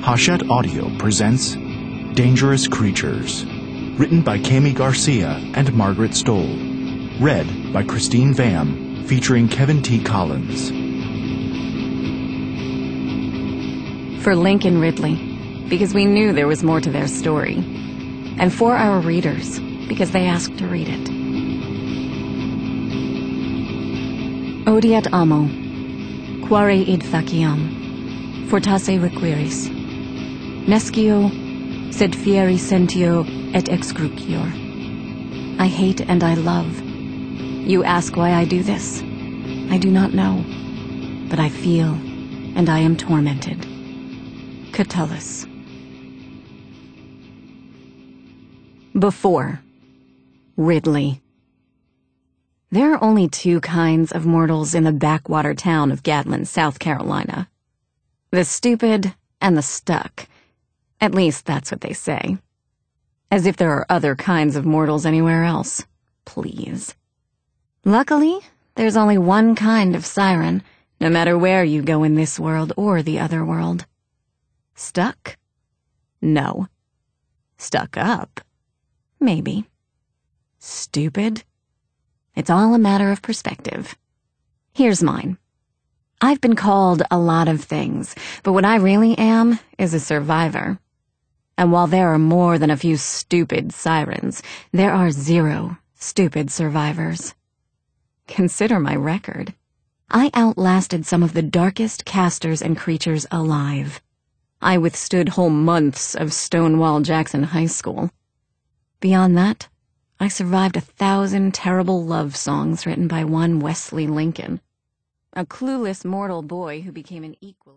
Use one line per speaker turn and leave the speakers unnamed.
Hachette Audio presents Dangerous Creatures, written by Kami Garcia and Margaret Stoll, read by Christine Vam, featuring Kevin T. Collins.
For Lincoln Ridley, because we knew there was more to their story, and for our readers, because they asked to read it. Odiat amo, quare id faciam, fortasse requiris, nescio, sed fieri sentio et excrucior. I hate and I love. You ask why I do this. I do not know, but I feel, and I am tormented. Catullus. Before Ridley. There are only two kinds of mortals in the backwater town of Gatlin, South Carolina. The stupid and the stuck. At least that's what they say. As if there are other kinds of mortals anywhere else. Please. Luckily, there's only one kind of siren, no matter where you go in this world or the other world. Stuck? No. Stuck up? Maybe. Stupid? It's all a matter of perspective. Here's mine. I've been called a lot of things, but what I really am is a survivor. And while there are more than a few stupid sirens, there are 0 stupid survivors. Consider my record. I outlasted some of the darkest casters and creatures alive. I withstood whole months of Stonewall Jackson High School. Beyond that, I survived 1,000 terrible love songs written by one Wesley Lincoln, a clueless mortal boy who became an equal.